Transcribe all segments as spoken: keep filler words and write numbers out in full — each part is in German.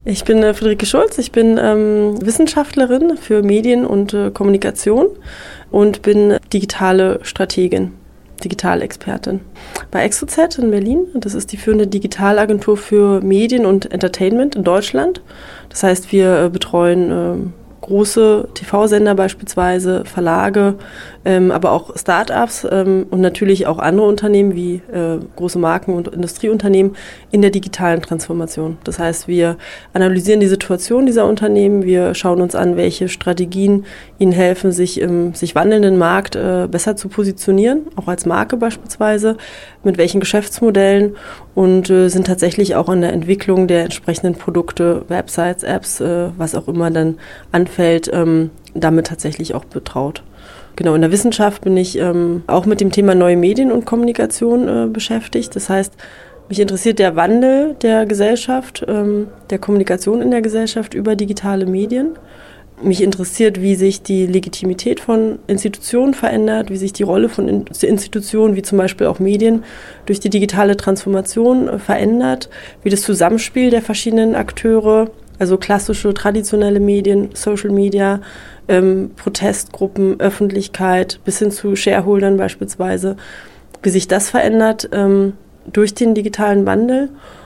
Ich bin äh, Friederike Schulz, ich bin ähm, Wissenschaftlerin für Medien und äh, Kommunikation und bin digitale Strategin, Digitalexpertin bei Exozet in Berlin. Das ist die führende Digitalagentur für Medien und Entertainment in Deutschland. Das heißt, wir äh, betreuen äh, große T V-Sender beispielsweise, Verlage, ähm, aber auch Start-ups ähm, und natürlich auch andere Unternehmen wie äh, große Marken und Industrieunternehmen in der digitalen Transformation. Das heißt, wir analysieren die Situation dieser Unternehmen, wir schauen uns an, welche Strategien ihnen helfen, sich im sich wandelnden Markt äh, besser zu positionieren, auch als Marke beispielsweise, mit welchen Geschäftsmodellen und äh, sind tatsächlich auch an der Entwicklung der entsprechenden Produkte, Websites, Apps, äh, was auch immer dann anfällt, ähm, damit tatsächlich auch betraut. Genau, in der Wissenschaft bin ich ähm, auch mit dem Thema neue Medien und Kommunikation äh, beschäftigt. Das heißt, mich interessiert der Wandel der Gesellschaft, ähm, der Kommunikation in der Gesellschaft über digitale Medien. Mich interessiert, wie sich die Legitimität von Institutionen verändert, wie sich die Rolle von Institutionen, wie zum Beispiel auch Medien, durch die digitale Transformation verändert, wie das Zusammenspiel der verschiedenen Akteure, also klassische, traditionelle Medien, Social Media, ähm, Protestgruppen, Öffentlichkeit, bis hin zu Shareholdern beispielsweise, wie sich das verändert ähm, durch den digitalen Wandel.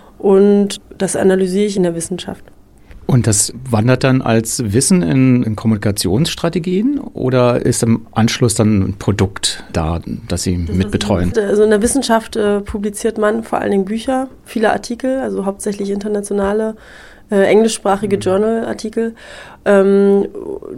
Und das analysiere ich in der Wissenschaft. Und das wandert dann als Wissen in, in Kommunikationsstrategien oder ist im Anschluss dann ein Produkt da, das Sie das mitbetreuen? Ist, also in der Wissenschaft äh, publiziert man vor allen Dingen Bücher, viele Artikel, also hauptsächlich internationale, äh, englischsprachige mhm. Journalartikel. Ähm,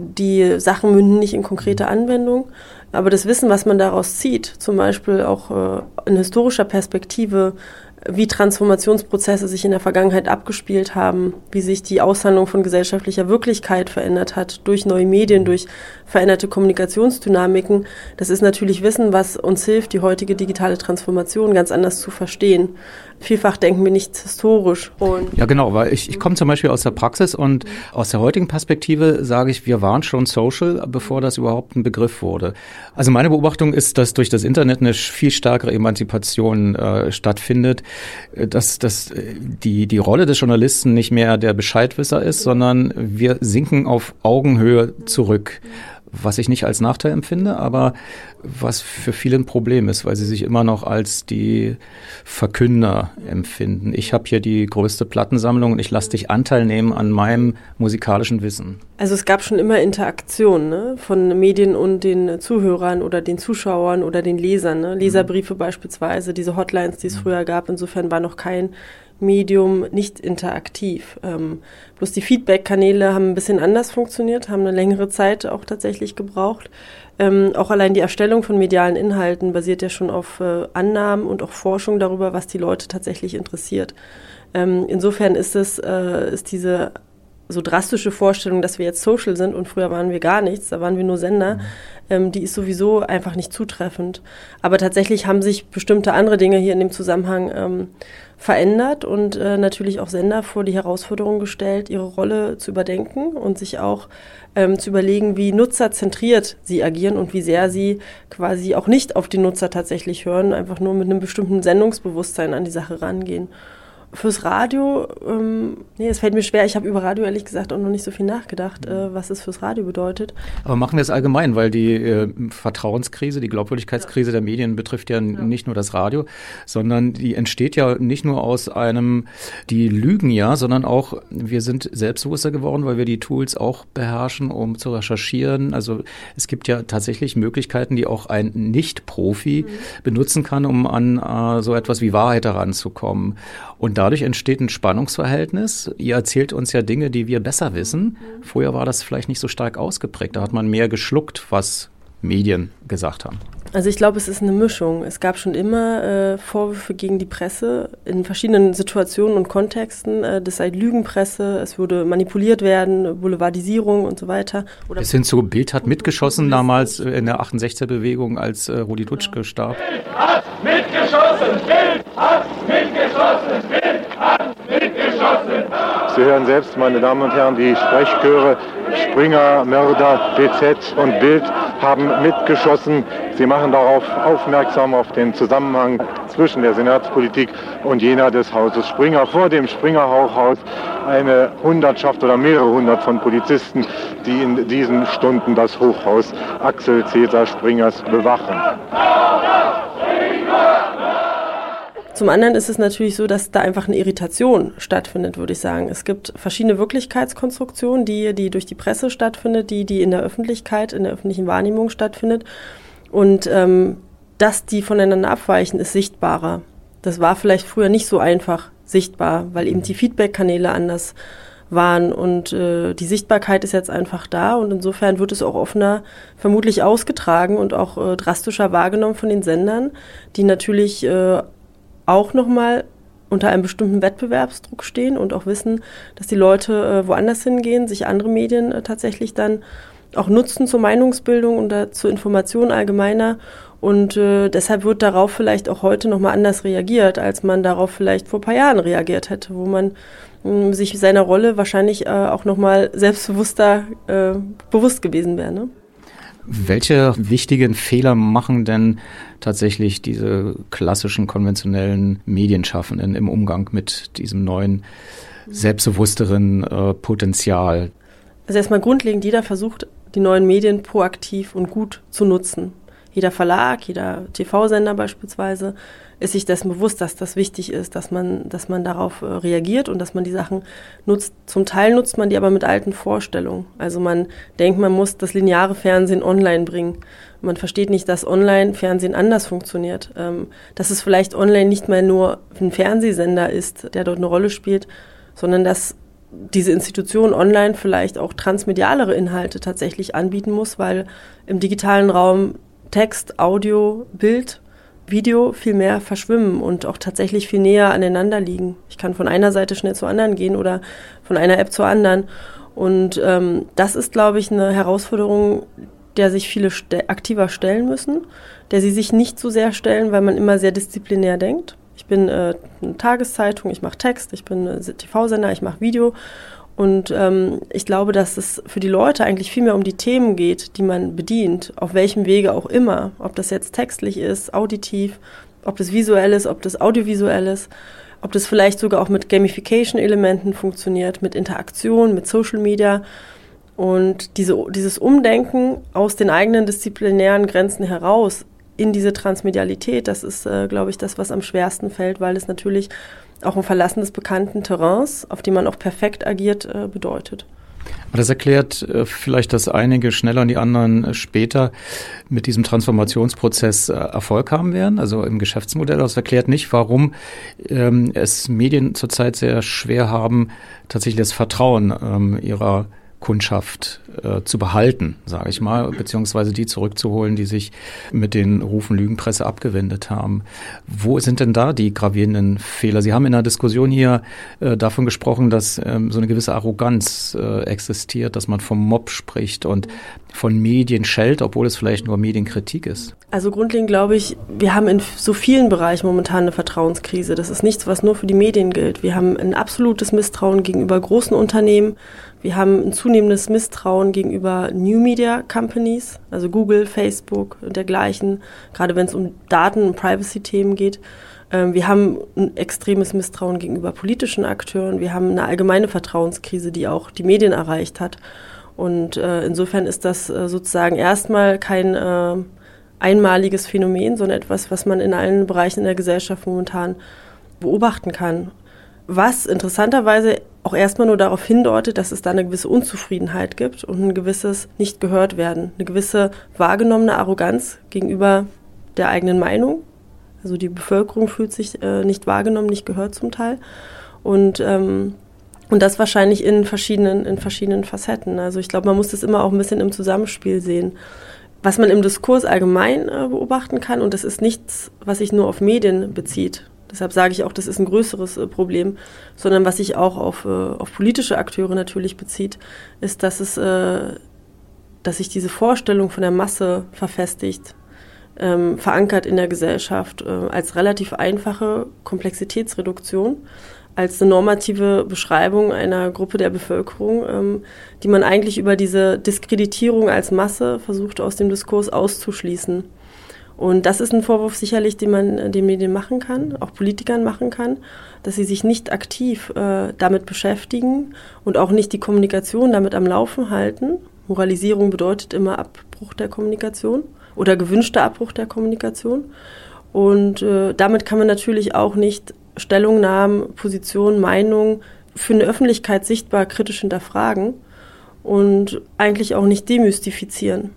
die Sachen münden nicht in konkrete Anwendung, aber das Wissen, was man daraus zieht, zum Beispiel auch äh, in historischer Perspektive, wie Transformationsprozesse sich in der Vergangenheit abgespielt haben, wie sich die Aushandlung von gesellschaftlicher Wirklichkeit verändert hat durch neue Medien, durch veränderte Kommunikationsdynamiken. Das ist natürlich Wissen, was uns hilft, die heutige digitale Transformation ganz anders zu verstehen. Vielfach denken wir nicht historisch. Und ja, genau, weil ich, ich komme zum Beispiel aus der Praxis und aus der heutigen Perspektive sage ich, wir waren schon social, bevor das überhaupt ein Begriff wurde. Also meine Beobachtung ist, dass durch das Internet eine viel stärkere Emanzipation äh, stattfindet, dass, dass die, die Rolle des Journalisten nicht mehr der Bescheidwisser ist, sondern wir sinken auf Augenhöhe zurück. Was ich nicht als Nachteil empfinde, aber was für viele ein Problem ist, weil sie sich immer noch als die Verkünder empfinden. Ich habe hier die größte Plattensammlung und ich lasse dich Anteil nehmen an meinem musikalischen Wissen. Also es gab schon immer Interaktion, ne, von Medien und den Zuhörern oder den Zuschauern oder den Lesern. Ne? Leserbriefe mhm. beispielsweise, diese Hotlines, die es mhm. früher gab. Insofern war noch kein Medium nicht interaktiv. Ähm, bloß die Feedback-Kanäle haben ein bisschen anders funktioniert, haben eine längere Zeit auch tatsächlich gebraucht. Ähm, auch allein die Erstellung von medialen Inhalten basiert ja schon auf äh, Annahmen und auch Forschung darüber, was die Leute tatsächlich interessiert. Ähm, insofern ist es, äh, ist diese so drastische Vorstellung, dass wir jetzt social sind und früher waren wir gar nichts, da waren wir nur Sender, mhm. ähm, die ist sowieso einfach nicht zutreffend. Aber tatsächlich haben sich bestimmte andere Dinge hier in dem Zusammenhang ähm, verändert und äh, natürlich auch Sender vor die Herausforderung gestellt, ihre Rolle zu überdenken und sich auch ähm, zu überlegen, wie nutzerzentriert sie agieren und wie sehr sie quasi auch nicht auf die Nutzer tatsächlich hören, einfach nur mit einem bestimmten Sendungsbewusstsein an die Sache rangehen. Fürs Radio, ähm, nee, es fällt mir schwer, ich habe über Radio ehrlich gesagt auch noch nicht so viel nachgedacht, äh, was es fürs Radio bedeutet. Aber machen wir es allgemein, weil die äh, Vertrauenskrise, die Glaubwürdigkeitskrise ja. der Medien betrifft ja, ja nicht nur das Radio, sondern die entsteht ja nicht nur aus einem, die lügen ja, sondern auch, wir sind selbstbewusster geworden, weil wir die Tools auch beherrschen, um zu recherchieren. Also es gibt ja tatsächlich Möglichkeiten, die auch ein Nicht-Profi mhm. benutzen kann, um an äh, so etwas wie Wahrheit heranzukommen. Und dadurch entsteht ein Spannungsverhältnis. Ihr erzählt uns ja Dinge, die wir besser wissen. Vorher war das vielleicht nicht so stark ausgeprägt. Da hat man mehr geschluckt, was Medien gesagt haben. Also ich glaube, es ist eine Mischung. Es gab schon immer äh, Vorwürfe gegen die Presse in verschiedenen Situationen und Kontexten. Äh, das sei Lügenpresse, es würde manipuliert werden, Boulevardisierung und so weiter. Oder Bis hin zu Bild hat mitgeschossen damals in der achtundsechziger-Bewegung, als äh, Rudi Dutschke starb. Bild hat mitgeschossen, Bild hat mitgeschossen, Bild hat mitgeschossen. Sie hören selbst, meine Damen und Herren, die Sprechchöre Springer, Mörder, B Z und Bild haben mitgeschossen. Sie machen darauf aufmerksam, auf den Zusammenhang zwischen der Senatspolitik und jener des Hauses Springer. Vor dem Springer-Hochhaus eine Hundertschaft oder mehrere hundert von Polizisten, die in diesen Stunden das Hochhaus Axel Cäsar Springers bewachen. Zum anderen ist es natürlich so, dass da einfach eine Irritation stattfindet, würde ich sagen. Es gibt verschiedene Wirklichkeitskonstruktionen, die, die durch die Presse stattfindet, die, die in der Öffentlichkeit, in der öffentlichen Wahrnehmung stattfindet. Und ähm, dass die voneinander abweichen, ist sichtbarer. Das war vielleicht früher nicht so einfach sichtbar, weil eben die Feedback-Kanäle anders waren und äh, die Sichtbarkeit ist jetzt einfach da und insofern wird es auch offener vermutlich ausgetragen und auch äh, drastischer wahrgenommen von den Sendern, die natürlich äh, auch nochmal unter einem bestimmten Wettbewerbsdruck stehen und auch wissen, dass die Leute äh, woanders hingehen, sich andere Medien äh, tatsächlich dann auch nutzen zur Meinungsbildung und da, zur Information allgemeiner. Und äh, deshalb wird darauf vielleicht auch heute nochmal anders reagiert, als man darauf vielleicht vor ein paar Jahren reagiert hätte, wo man mh, sich seiner Rolle wahrscheinlich äh, auch nochmal selbstbewusster äh, bewusst gewesen wäre, ne? Welche wichtigen Fehler machen denn tatsächlich diese klassischen, konventionellen Medienschaffenden im Umgang mit diesem neuen, selbstbewussteren äh, Potenzial? Also erstmal grundlegend, jeder versucht, die neuen Medien proaktiv und gut zu nutzen. Jeder Verlag, jeder T V-Sender beispielsweise ist sich dessen bewusst, dass das wichtig ist, dass man, dass man darauf äh, reagiert und dass man die Sachen nutzt. Zum Teil nutzt man die aber mit alten Vorstellungen. Also man denkt, man muss das lineare Fernsehen online bringen. Man versteht nicht, dass Online-Fernsehen anders funktioniert. Ähm, dass es vielleicht online nicht mehr nur ein Fernsehsender ist, der dort eine Rolle spielt, sondern dass diese Institution online vielleicht auch transmedialere Inhalte tatsächlich anbieten muss, weil im digitalen Raum Text, Audio, Bild, Video viel mehr verschwimmen und auch tatsächlich viel näher aneinander liegen. Ich kann von einer Seite schnell zur anderen gehen oder von einer App zur anderen. Und ähm, das ist, glaube ich, eine Herausforderung, der sich viele st- aktiver stellen müssen, der sie sich nicht so sehr stellen, weil man immer sehr disziplinär denkt. Ich bin äh, eine Tageszeitung, ich mache Text, ich bin äh, T V-Sender, ich mache Video. Und ähm, ich glaube, dass es für die Leute eigentlich viel mehr um die Themen geht, die man bedient, auf welchem Wege auch immer. Ob das jetzt textlich ist, auditiv, ob das visuell ist, ob das audiovisuell ist, ob das vielleicht sogar auch mit Gamification-Elementen funktioniert, mit Interaktion, mit Social Media. Und diese, dieses Umdenken aus den eigenen disziplinären Grenzen heraus in diese Transmedialität, das ist, äh, glaube ich, das, was am schwersten fällt, weil es natürlich auch ein Verlassen des bekannten Terrains, auf dem man auch perfekt agiert, äh, bedeutet. Aber das erklärt äh, vielleicht, dass einige schneller und die anderen äh, später mit diesem Transformationsprozess äh, Erfolg haben werden, also im Geschäftsmodell. Das erklärt nicht, warum ähm, es Medien zurzeit sehr schwer haben, tatsächlich das Vertrauen ähm, ihrer Kundschaft äh, zu behalten, sage ich mal, beziehungsweise die zurückzuholen, die sich mit den Rufen Lügenpresse abgewendet haben. Wo sind denn da die gravierenden Fehler? Sie haben in der Diskussion hier äh, davon gesprochen, dass ähm, so eine gewisse Arroganz äh, existiert, dass man vom Mob spricht und von Medien schellt, obwohl es vielleicht nur Medienkritik ist. Also grundlegend glaube ich, wir haben in so vielen Bereichen momentan eine Vertrauenskrise. Das ist nichts, was nur für die Medien gilt. Wir haben ein absolutes Misstrauen gegenüber großen Unternehmen. Wir haben ein zunehmendes Misstrauen gegenüber New Media Companies, also Google, Facebook und dergleichen, gerade wenn es um Daten- und Privacy-Themen geht. Wir haben ein extremes Misstrauen gegenüber politischen Akteuren. Wir haben eine allgemeine Vertrauenskrise, die auch die Medien erreicht hat. Und äh, insofern ist das äh, sozusagen erstmal kein äh, einmaliges Phänomen, sondern etwas, was man in allen Bereichen in der Gesellschaft momentan beobachten kann. Was interessanterweise auch erstmal nur darauf hindeutet, dass es da eine gewisse Unzufriedenheit gibt und ein gewisses Nicht-Gehört-Werden, eine gewisse wahrgenommene Arroganz gegenüber der eigenen Meinung. Also die Bevölkerung fühlt sich äh, nicht wahrgenommen, nicht gehört zum Teil. Und ähm, Und das wahrscheinlich in verschiedenen, in verschiedenen Facetten. Also ich glaube, man muss das immer auch ein bisschen im Zusammenspiel sehen. Was man im Diskurs allgemein äh, beobachten kann, und das ist nichts, was sich nur auf Medien bezieht. Deshalb sage ich auch, das ist ein größeres äh, Problem, sondern was sich auch auf, äh, auf politische Akteure natürlich bezieht, ist, dass es, äh, dass sich diese Vorstellung von der Masse verfestigt, ähm, verankert in der Gesellschaft äh, als relativ einfache Komplexitätsreduktion. als eine normative Beschreibung einer Gruppe der Bevölkerung, ähm, die man eigentlich über diese Diskreditierung als Masse versucht, aus dem Diskurs auszuschließen. Und das ist ein Vorwurf sicherlich, den man den Medien machen kann, auch Politikern machen kann, dass sie sich nicht aktiv äh, damit beschäftigen und auch nicht die Kommunikation damit am Laufen halten. Moralisierung bedeutet immer Abbruch der Kommunikation oder gewünschter Abbruch der Kommunikation. Und äh, damit kann man natürlich auch nicht Stellungnahmen, Positionen, Meinungen für eine Öffentlichkeit sichtbar kritisch hinterfragen und eigentlich auch nicht demystifizieren.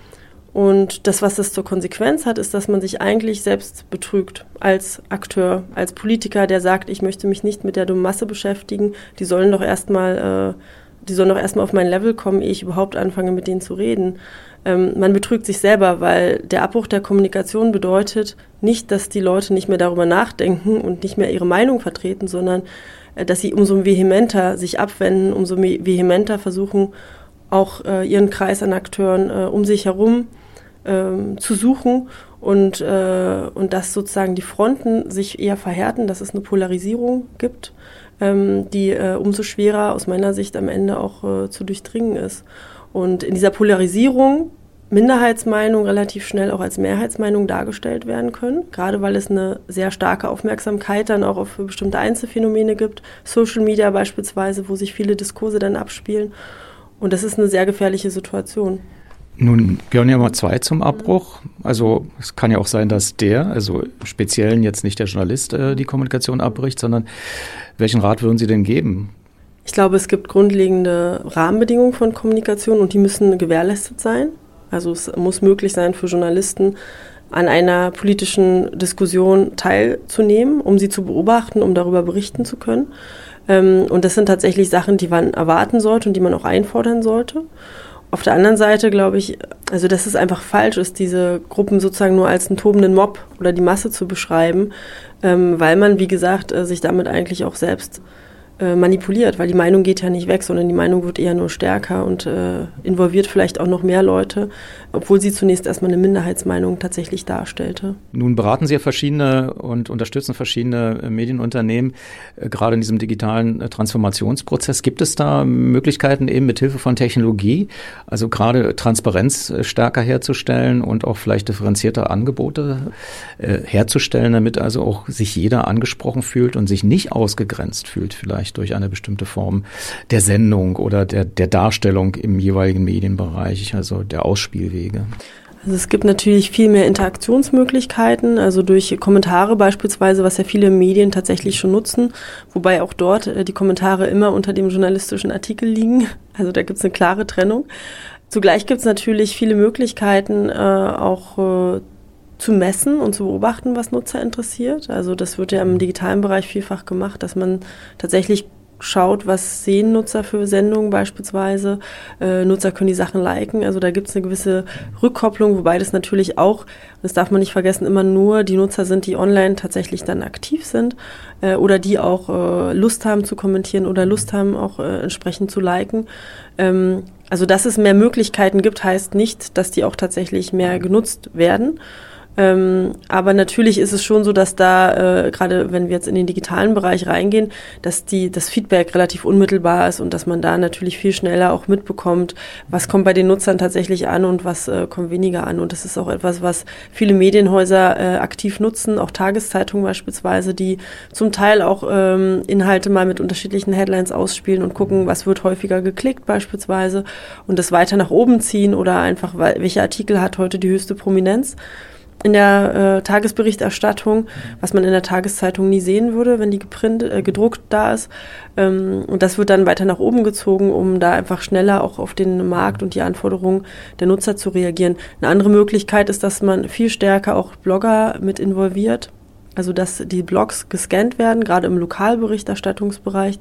Und das, was das zur Konsequenz hat, ist, dass man sich eigentlich selbst betrügt als Akteur, als Politiker, der sagt, ich möchte mich nicht mit der dummen Masse beschäftigen, die sollen doch erstmal, äh, die sollen doch erstmal auf mein Level kommen, ehe ich überhaupt anfange, mit denen zu reden. Ähm, man betrügt sich selber, weil der Abbruch der Kommunikation bedeutet nicht, dass die Leute nicht mehr darüber nachdenken und nicht mehr ihre Meinung vertreten, sondern äh, dass sie umso vehementer sich abwenden, umso vehementer versuchen, auch äh, ihren Kreis an Akteuren äh, um sich herum ähm, zu suchen und, äh, und dass sozusagen die Fronten sich eher verhärten, dass es eine Polarisierung gibt, ähm, die äh, umso schwerer aus meiner Sicht am Ende auch äh, zu durchdringen ist. Und in dieser Polarisierung Minderheitsmeinungen relativ schnell auch als Mehrheitsmeinung dargestellt werden können, gerade weil es eine sehr starke Aufmerksamkeit dann auch auf bestimmte Einzelfänomene gibt, Social Media beispielsweise, wo sich viele Diskurse dann abspielen. Und das ist eine sehr gefährliche Situation. Nun gehören ja immer zwei zum Abbruch. Also es kann ja auch sein, dass der, also im Speziellen jetzt nicht der Journalist, äh, die Kommunikation abbricht, sondern welchen Rat würden Sie denn geben? Ich glaube, es gibt grundlegende Rahmenbedingungen von Kommunikation und die müssen gewährleistet sein. Also es muss möglich sein für Journalisten, an einer politischen Diskussion teilzunehmen, um sie zu beobachten, um darüber berichten zu können. Und das sind tatsächlich Sachen, die man erwarten sollte und die man auch einfordern sollte. Auf der anderen Seite glaube ich, also dass es einfach falsch ist, diese Gruppen sozusagen nur als einen tobenden Mob oder die Masse zu beschreiben, weil man, wie gesagt, sich damit eigentlich auch selbst manipuliert, weil die Meinung geht ja nicht weg, sondern die Meinung wird eher nur stärker und äh, involviert vielleicht auch noch mehr Leute, obwohl sie zunächst erstmal eine Minderheitsmeinung tatsächlich darstellte. Nun beraten Sie ja verschiedene und unterstützen verschiedene Medienunternehmen, äh, gerade in diesem digitalen äh, Transformationsprozess. Gibt es da Möglichkeiten eben mit Hilfe von Technologie, also gerade Transparenz äh, stärker herzustellen und auch vielleicht differenzierte Angebote äh, herzustellen, damit also auch sich jeder angesprochen fühlt und sich nicht ausgegrenzt fühlt vielleicht durch eine bestimmte Form der Sendung oder der, der Darstellung im jeweiligen Medienbereich, also der Ausspielwege? Also es gibt natürlich viel mehr Interaktionsmöglichkeiten, also durch Kommentare beispielsweise, was ja viele Medien tatsächlich schon nutzen, wobei auch dort die Kommentare immer unter dem journalistischen Artikel liegen. Also da gibt es eine klare Trennung. Zugleich gibt es natürlich viele Möglichkeiten, äh, auch äh, zu messen und zu beobachten, was Nutzer interessiert. Also das wird ja im digitalen Bereich vielfach gemacht, dass man tatsächlich schaut, was sehen Nutzer für Sendungen beispielsweise. Äh, Nutzer können die Sachen liken. Also da gibt es eine gewisse Rückkopplung, wobei das natürlich auch, das darf man nicht vergessen, immer nur die Nutzer sind, die online tatsächlich dann aktiv sind äh, oder die auch äh, Lust haben zu kommentieren oder Lust haben auch äh, entsprechend zu liken. Ähm, also dass es mehr Möglichkeiten gibt, heißt nicht, dass die auch tatsächlich mehr genutzt werden. Ähm, aber natürlich ist es schon so, dass da, äh, gerade wenn wir jetzt in den digitalen Bereich reingehen, dass die das Feedback relativ unmittelbar ist und dass man da natürlich viel schneller auch mitbekommt, was kommt bei den Nutzern tatsächlich an und was äh, kommt weniger an. Und das ist auch etwas, was viele Medienhäuser äh, aktiv nutzen, auch Tageszeitungen beispielsweise, die zum Teil auch ähm, Inhalte mal mit unterschiedlichen Headlines ausspielen und gucken, was wird häufiger geklickt beispielsweise und das weiter nach oben ziehen oder einfach, welcher Artikel hat heute die höchste Prominenz in der äh, Tagesberichterstattung, was man in der Tageszeitung nie sehen würde, wenn die geprint, äh, gedruckt da ist. Ähm, und das wird dann weiter nach oben gezogen, um da einfach schneller auch auf den Markt und die Anforderungen der Nutzer zu reagieren. Eine andere Möglichkeit ist, dass man viel stärker auch Blogger mit involviert, also dass die Blogs gescannt werden, gerade im Lokalberichterstattungsbereich,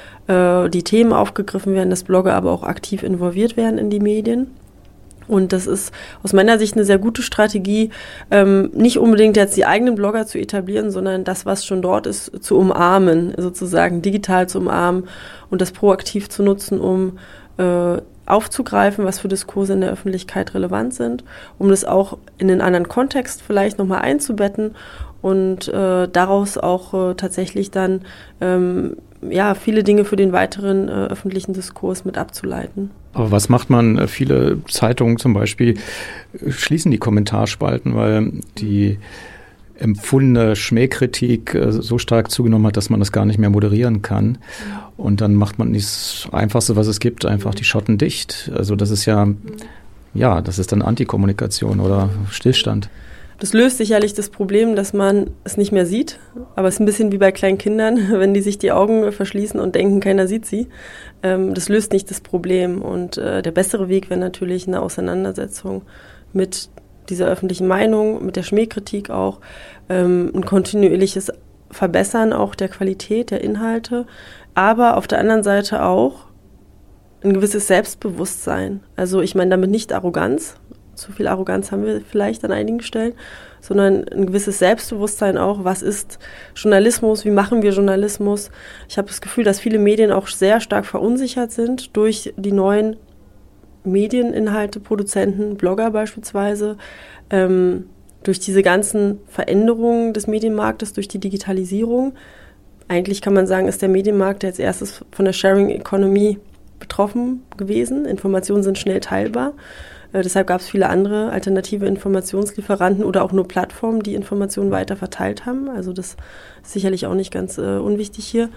äh, die Themen aufgegriffen werden, dass Blogger aber auch aktiv involviert werden in die Medien. Und das ist aus meiner Sicht eine sehr gute Strategie, ähm, nicht unbedingt jetzt die eigenen Blogger zu etablieren, sondern das, was schon dort ist, zu umarmen, sozusagen digital zu umarmen und das proaktiv zu nutzen, um äh, aufzugreifen, was für Diskurse in der Öffentlichkeit relevant sind, um das auch in einen anderen Kontext vielleicht nochmal einzubetten und äh, daraus auch äh, tatsächlich dann ähm, ja, viele Dinge für den weiteren äh, öffentlichen Diskurs mit abzuleiten. Aber was macht man? Viele Zeitungen zum Beispiel schließen die Kommentarspalten, weil die empfundene Schmähkritik äh, so stark zugenommen hat, dass man das gar nicht mehr moderieren kann. Und dann macht man das Einfachste, was es gibt, einfach die Schotten dicht. Also das ist ja, ja, das ist dann Antikommunikation oder Stillstand. Das löst sicherlich das Problem, dass man es nicht mehr sieht. Aber es ist ein bisschen wie bei kleinen Kindern, wenn die sich die Augen verschließen und denken, keiner sieht sie. Ähm, das löst nicht das Problem. Und äh, der bessere Weg wäre natürlich eine Auseinandersetzung mit dieser öffentlichen Meinung, mit der Schmähkritik auch, ähm, ein kontinuierliches Verbessern auch der Qualität der Inhalte, aber auf der anderen Seite auch ein gewisses Selbstbewusstsein. Also ich meine damit nicht Arroganz, zu viel Arroganz haben wir vielleicht an einigen Stellen, sondern ein gewisses Selbstbewusstsein auch, was ist Journalismus, wie machen wir Journalismus. Ich habe das Gefühl, dass viele Medien auch sehr stark verunsichert sind durch die neuen Medieninhalte, Produzenten, Blogger beispielsweise, ähm, durch diese ganzen Veränderungen des Medienmarktes, durch die Digitalisierung. Eigentlich kann man sagen, ist der Medienmarkt als erstes von der Sharing Economy betroffen gewesen. Informationen sind schnell teilbar. Äh, deshalb gab es viele andere alternative Informationslieferanten oder auch nur Plattformen, die Informationen weiter verteilt haben. Also das ist sicherlich auch nicht ganz äh, unwichtig hier.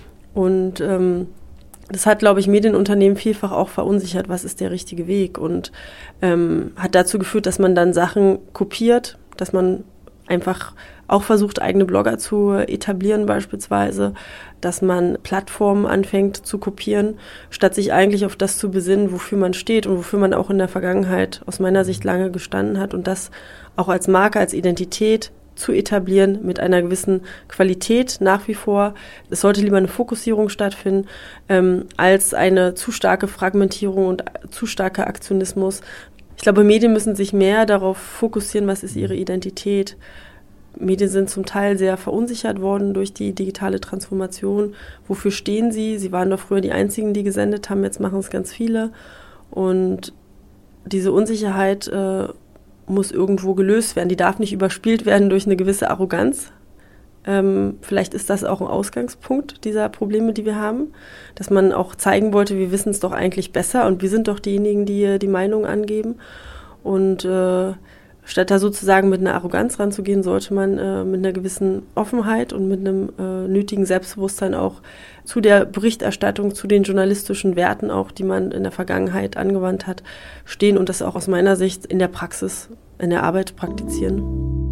Und ähm, das hat, glaube ich, Medienunternehmen vielfach auch verunsichert, was ist der richtige Weg und ähm, hat dazu geführt, dass man dann Sachen kopiert, dass man einfach auch versucht, eigene Blogger zu etablieren beispielsweise, dass man Plattformen anfängt zu kopieren, statt sich eigentlich auf das zu besinnen, wofür man steht und wofür man auch in der Vergangenheit aus meiner Sicht lange gestanden hat und das auch als Marke, als Identität zu etablieren mit einer gewissen Qualität nach wie vor. Es sollte lieber eine Fokussierung stattfinden, ähm, als eine zu starke Fragmentierung und zu starker Aktionismus. Ich glaube, Medien müssen sich mehr darauf fokussieren, was ist ihre Identität. Medien sind zum Teil sehr verunsichert worden durch die digitale Transformation. Wofür stehen sie? Sie waren doch früher die Einzigen, die gesendet haben, jetzt machen es ganz viele. Und diese Unsicherheit äh, muss irgendwo gelöst werden. Die darf nicht überspielt werden durch eine gewisse Arroganz. Ähm, vielleicht ist das auch ein Ausgangspunkt dieser Probleme, die wir haben, dass man auch zeigen wollte, wir wissen es doch eigentlich besser und wir sind doch diejenigen, die die Meinung angeben. Und äh, statt da sozusagen mit einer Arroganz ranzugehen, sollte man äh, mit einer gewissen Offenheit und mit einem äh, nötigen Selbstbewusstsein auch zu der Berichterstattung, zu den journalistischen Werten auch, die man in der Vergangenheit angewandt hat, stehen und das auch aus meiner Sicht in der Praxis, in der Arbeit praktizieren.